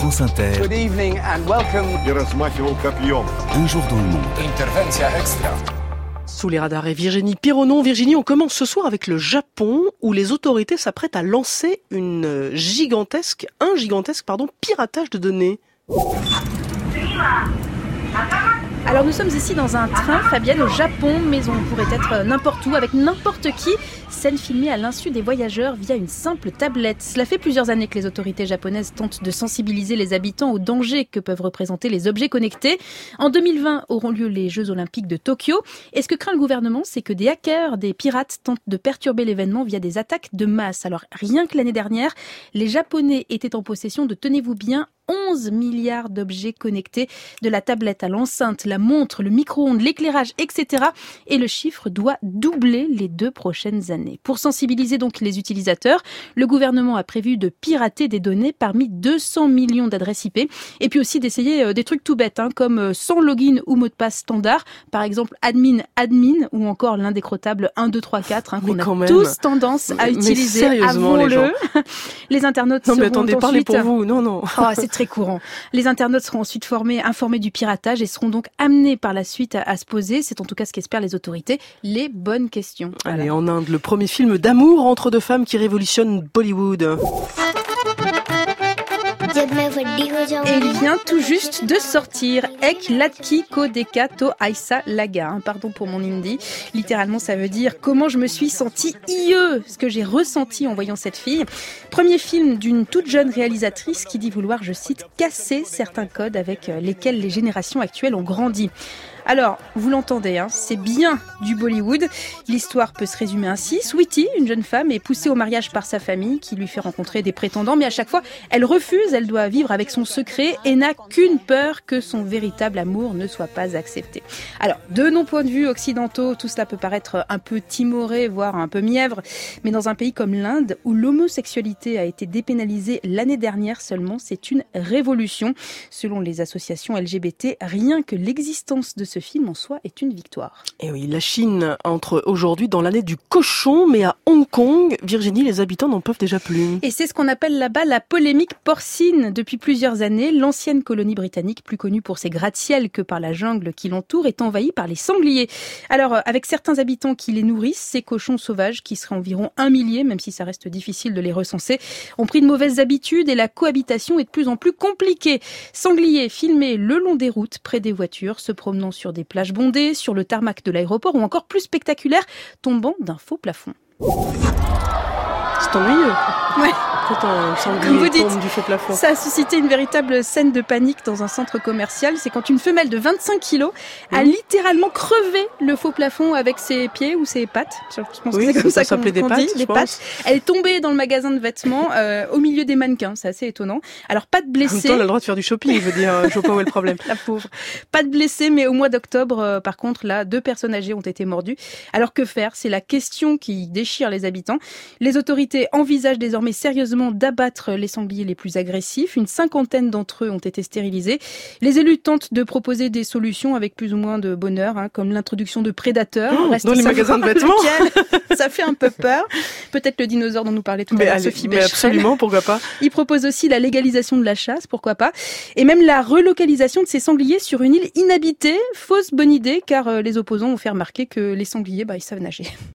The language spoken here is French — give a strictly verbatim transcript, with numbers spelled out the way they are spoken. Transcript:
France Inter. Good evening and welcome. Un jour dans le monde. Intervention extra. Sous les radars et Virginie Pironon. Virginie, on commence ce soir avec le Japon, où les autorités s'apprêtent à lancer une gigantesque, un gigantesque, pardon, piratage de données. Alors nous sommes ici dans un train, Fabienne, au Japon, mais on pourrait être n'importe où, avec n'importe qui. Scène filmée à l'insu des voyageurs via une simple tablette. Cela fait plusieurs années que les autorités japonaises tentent de sensibiliser les habitants aux dangers que peuvent représenter les objets connectés. En deux mille vingt auront lieu les Jeux Olympiques de Tokyo. Et ce que craint le gouvernement, c'est que des hackers, des pirates tentent de perturber l'événement via des attaques de masse. Alors rien que l'année dernière, les Japonais étaient en possession de, tenez-vous bien, onze milliards d'objets connectés, de la tablette à l'enceinte, la montre, le micro-ondes, l'éclairage, et cetera. Et le chiffre doit doubler les deux prochaines années. Pour sensibiliser donc les utilisateurs, le gouvernement a prévu de pirater des données parmi deux cents millions d'adresses I P, et puis aussi d'essayer des trucs tout bêtes, hein, comme sans login ou mot de passe standard, par exemple admin, admin, ou encore l'indécrottable un deux trois quatre, hein, qu'on a même tous tendance à utiliser. Avouons-le. Les, les internautes non, mais seront attendez, ensuite... parlez pour vous, non, non. Oh, c'est très courant. Les internautes seront ensuite formés, informés du piratage et seront donc amenés par la suite à, à se poser, c'est en tout cas ce qu'espèrent les autorités, les bonnes questions. Voilà. Allez, en Inde, le premier film d'amour entre deux femmes qui révolutionne Bollywood. Et il vient tout juste de sortir Ek Latki Ko Deka To Aisa Laga. Hein, pardon pour mon hindi. Littéralement, ça veut dire comment je me suis sentie ieux, ce que j'ai ressenti en voyant cette fille. Premier film d'une toute jeune réalisatrice qui dit vouloir, je cite, casser certains codes avec lesquels les générations actuelles ont grandi. Alors, vous l'entendez, hein, c'est bien du Bollywood. L'histoire peut se résumer ainsi. Sweetie, une jeune femme, est poussée au mariage par sa famille qui lui fait rencontrer des prétendants, mais à chaque fois, elle refuse, elle doit vivre avec son secret et n'a qu'une peur, que son véritable amour ne soit pas accepté. Alors, de nos points de vue occidentaux, tout cela peut paraître un peu timoré, voire un peu mièvre, mais dans un pays comme l'Inde, où l'homosexualité a été dépénalisée l'année dernière seulement, c'est une révolution. Selon les associations L G B T, rien que l'existence de ce film en soi est une victoire. Et oui, la Chine entre aujourd'hui dans l'année du cochon, mais à Hong Kong, Virginie, les habitants n'en peuvent déjà plus. Et c'est ce qu'on appelle là-bas la polémique porcine. Depuis plusieurs années, l'ancienne colonie britannique, plus connue pour ses gratte-ciels que par la jungle qui l'entoure, est envahie par les sangliers. Alors, avec certains habitants qui les nourrissent, ces cochons sauvages, qui seraient environ un millier, même si ça reste difficile de les recenser, ont pris de mauvaises habitudes et la cohabitation est de plus en plus compliquée. Sangliers filmés le long des routes, près des voitures, se promenant sur sur des plages bondées, sur le tarmac de l'aéroport ou encore plus spectaculaire, tombant d'un faux plafond. C'est ennuyeux. Ouais. Quand un sanglier tombe du faux plafond. Ça a suscité une véritable scène de panique dans un centre commercial. C'est quand une femelle de vingt-cinq kilos mmh. a littéralement crevé le faux plafond avec ses pieds ou ses pattes. Je pense oui, que c'est comme ça, ça qu'on, s'appelait qu'on des dit, pattes, les pattes. Elle est tombée dans le magasin de vêtements euh, au milieu des mannequins. C'est assez étonnant. Alors pas de blessés. En même temps, elle a le droit de faire du shopping. Je veux dire, je vois pas où est le problème. La pauvre. Pas de blessés, mais au mois d'octobre, euh, par contre, là, deux personnes âgées ont été mordues. Alors que faire ? C'est la question qui déchire les habitants. Les autorités envisagent désormais sérieusement d'abattre les sangliers les plus agressifs. Une cinquantaine d'entre eux ont été stérilisés. Les élus tentent de proposer des solutions avec plus ou moins de bonheur, hein, comme l'introduction de prédateurs. Oh, dans les magasins de vêtements. Ça fait un peu peur. Peut-être le dinosaure dont nous parlait tout à l'heure, Sophie Bechrel. Absolument, pourquoi pas. Il propose aussi la légalisation de la chasse, pourquoi pas. Et même la relocalisation de ces sangliers sur une île inhabitée. Fausse bonne idée, car les opposants ont fait remarquer que les sangliers, bah, ils savent nager.